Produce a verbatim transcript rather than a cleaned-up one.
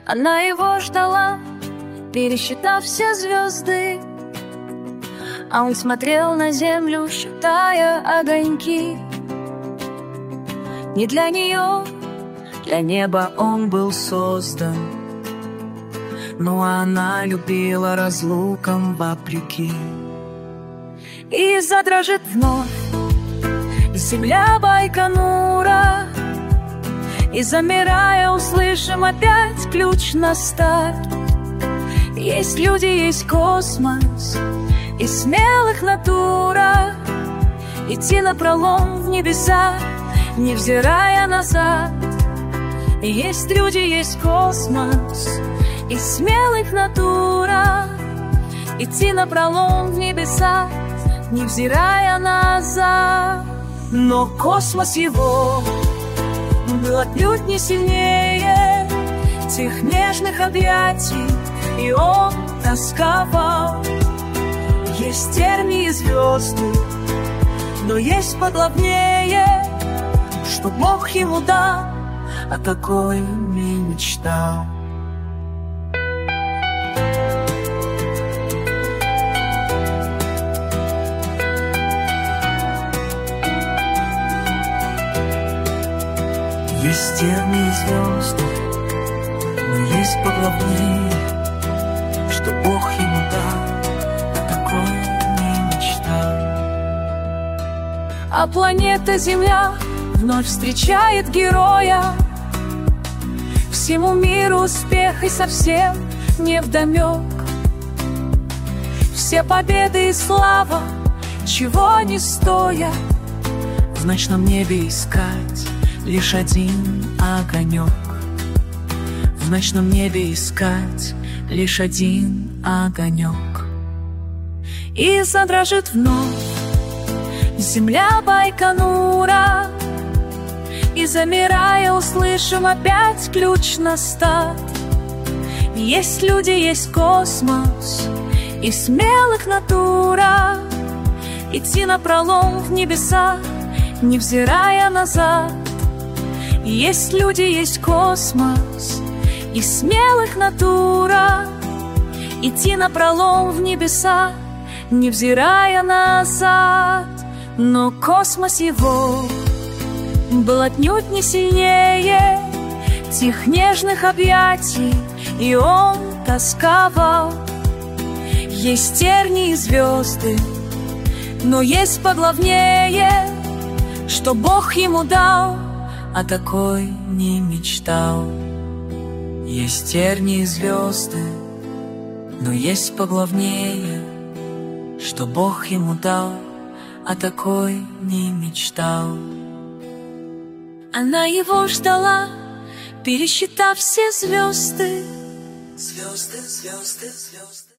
Она его ждала, пересчитав все звезды, а он смотрел на землю, считая огоньки. Не для нее, для неба он был создан, но она любила разлукам вопреки. И задрожит вновь земля Байконура, и, замирая, услышим опять ключ на старт. Есть люди, есть космос, и смелых натура идти напролом в небеса, невзирая назад. Есть люди, есть космос, и смелых натура идти напролом в небеса, невзирая назад. Но космос его был отнюдь не сильнее тех нежных объятий, и он тосковал. Есть тернии звезды, но есть поглавнее, что Бог ему дал, а такой не мечтал. Есть тернии звезды, но есть поглавнее, что Бог ему дал, а такой не мечтал. А планета Земля вновь встречает героя. Всему миру успех и совсем невдомек. Все победы и слава, чего не стоят, в ночном небе искать лишь один огонек. В ночном небе искать лишь один огонек. И задрожит вновь земля Байконура, и, замирая, услышим опять ключ на старт. Есть люди, есть космос, и смелых натура идти напролом в небеса, невзирая назад. Есть люди, есть космос, и смелых натура идти напролом в небеса, невзирая назад. Но космос его был отнюдь не сильнее тех нежных объятий, и он тосковал. Есть тернии и звезды, но есть поглавнее, что Бог ему дал, а такой не мечтал. Есть тернии и звезды, но есть поглавнее, что Бог ему дал, а такой не мечтал. Она его ждала, пересчитав все звезды. Звезды, звезды, звезды.